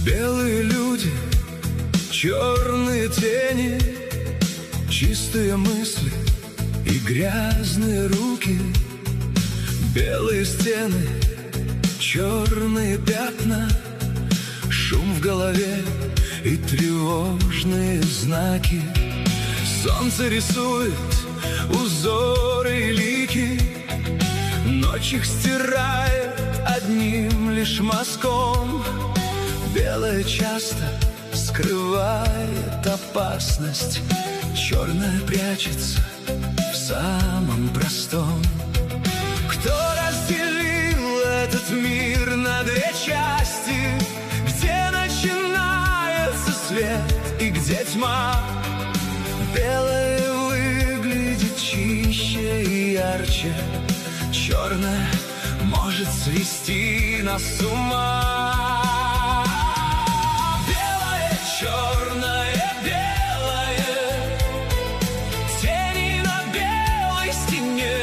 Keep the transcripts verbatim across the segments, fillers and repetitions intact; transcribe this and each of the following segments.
Белые люди, черные тени, чистые мысли и грязные руки. Белые стены, черные пятна, шум в голове и тревожные знаки. Солнце рисует узоры и лики, ночь их стирает одним лишь мазком. Белое часто скрывает опасность, черное прячется в самом простом. Кто разделил этот мир на две части, где начинается свет и где тьма? Белое выглядит чище и ярче, черное может свести нас с ума. Белое, черное, белое, тени на белой стене.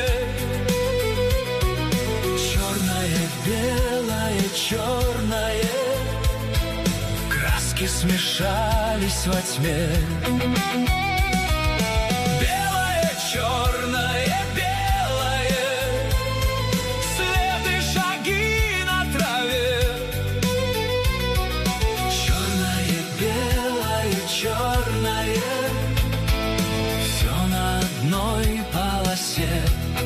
Черное, белое, черное, краски смешались во тьме. Белое, черное, белое, след и шаги на траве. Черное, белое, черное, все на одной полосе.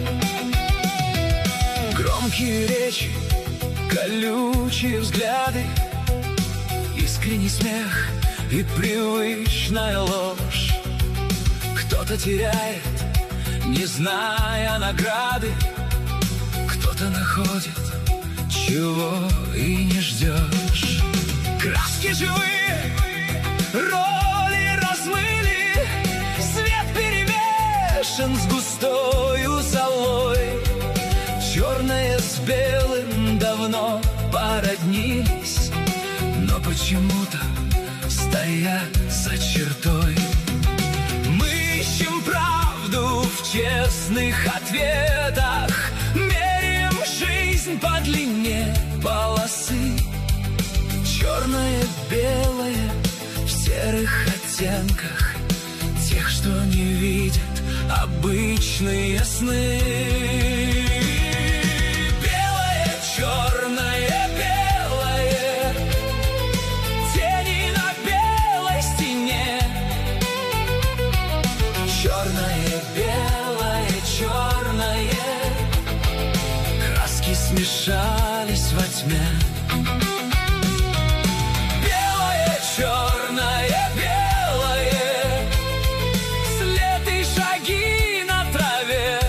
Громкие речи, колючие взгляды, искренний смех и привычная ложь. Кто-то теряет, не зная награды, кто-то находит, чего и не ждешь. Краски живые, роли размыли, свет перемешан с густою золой. Черное с белым давно породнились, но почему-то стоят за чертой. Мы ищем правду в честных ответах, меряем жизнь по длине полосы. Черное, белое в серых оттенках тех, что не видят обычные сны. Белое, черное, белое, тени на белой стене. Черное, белое, черное, краски смешались во тьме. Белое, черное, белое, след и шаги на траве.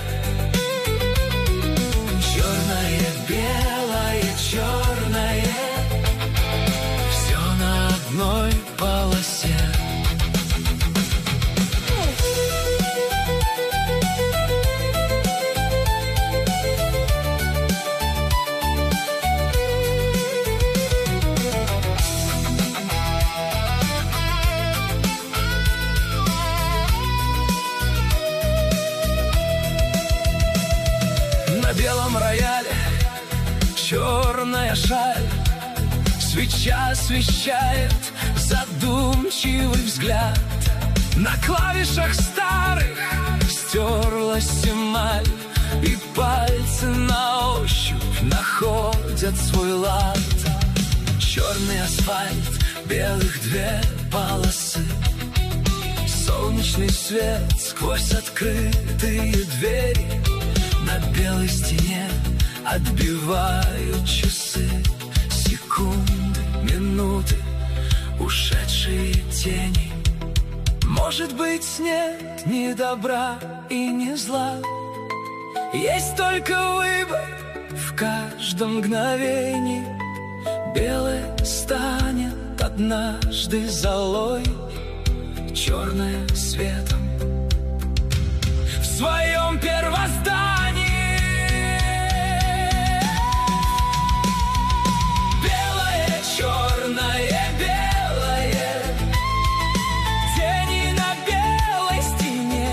Черное, белое, черное, все на одной полосе. На белом рояле черная шаль, свеча освещает задумчивый взгляд. На клавишах старых стерлась эмаль, и пальцы на ощупь находят свой лад. Черный асфальт, белых две полосы, солнечный свет сквозь открытые двери. На белой стене отбивают часы, секунды, минуты, ушедшие тени. Может быть, нет ни добра и ни зла, есть только выбор в каждом мгновении. Белое станет однажды золой, черное светом в своем первоздании. Белое, черное, белое, тени на белой стене.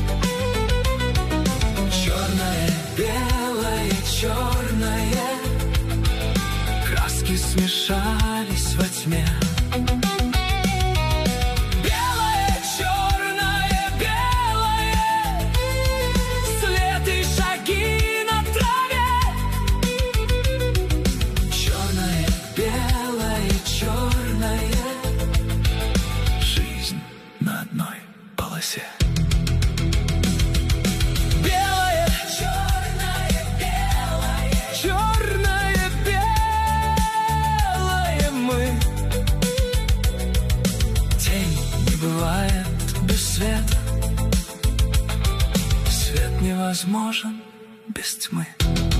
Черное, белое, черное, краски смешались смешались во тьме. Белое, черное, белое, свет и шаги на траве. Черное, белое, черное, жизнь на одной полосе. Белое, черное, белое, черное, белое мы. Тень не бывает без света, свет невозможен без тьмы.